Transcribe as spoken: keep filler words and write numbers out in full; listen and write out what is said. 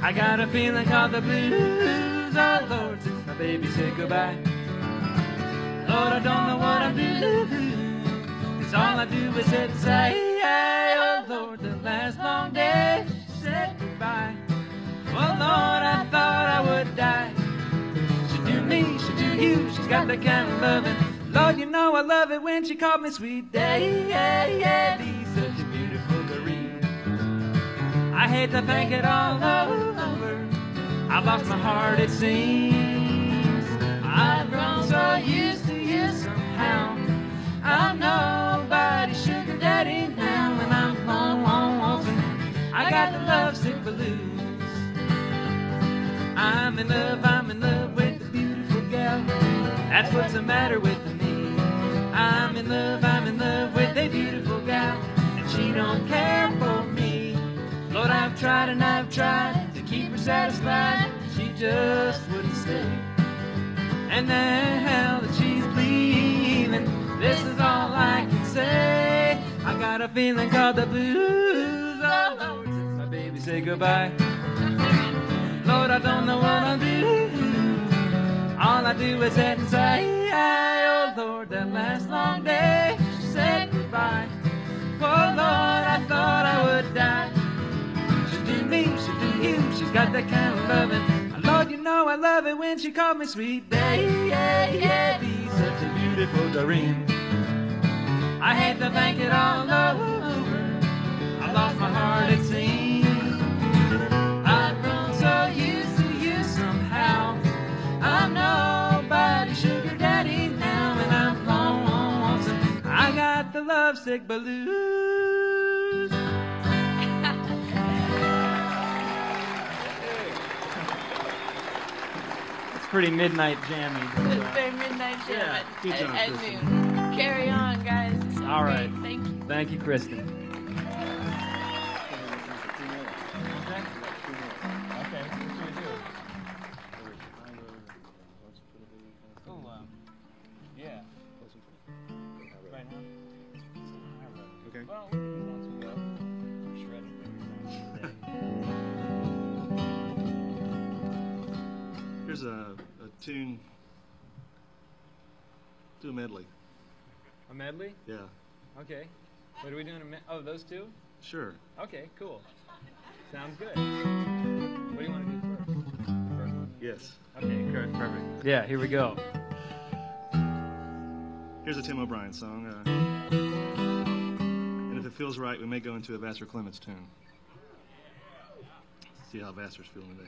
I got a feeling called the blues. Oh Lord, since my baby said goodbye. Lord, I don't know what I'm doing, 'cause all I do is sit and say, oh Lord, the last long day she said goodbye. Oh Lord, I thought I would die. She do me, she do you, she's got that kind of loving. Lord, you know I love it when she called me sweet daddy. Such a beautiful Doreen. I hate to think it all over. I've lost my heart, it seems. I've grown so used to you somehow. I'm nobody's sugar daddy now, and I'm lonesome. I got the lovesick blues. I'm in love, I'm in love with the beautiful gal. That's what's the matter with me. I'm in love, I'm in love with a beautiful gal, and she don't care for me. Lord, I've tried and I've tried to keep her satisfied. She just wouldn't stay. And now that she's leaving, this is all I can say. I got a feeling called the blues. Oh Lord, since my baby said goodbye. Lord, I don't know what I'll do. All I do is sit and say, oh Lord, that last long day she said goodbye. Oh Lord, I thought I would die. She do me, she do you, she's got that kind of loving. Lord, you know I love it when she called me sweet daddy. Such a beautiful Doreen. I hate to think it all over. I lost my heart, it seems. I've grown so used to you somehow. I'm nobody's sugar daddy now, and I'm lonesome. I got the lovesick blues. It's pretty midnight jammy. It's very midnight jam Yeah. at, Good at, job, at Kristen. noon. Carry on, guys. This is All great. right. Thank you. Thank you, Kristen. Okay. Well, we can once we go. Shredded. Here's a, a tune. Do a medley. A medley? Yeah. Okay. What are we doing? A med- oh, those two? Sure. Okay, cool. Sounds good. What do you want to do first? First one? Yes. Okay, good, perfect. Yeah, here we go. Here's a Tim O'Brien song. Uh, and if it feels right, we may go into a Vassar Clements tune. See how Vassar's feeling today.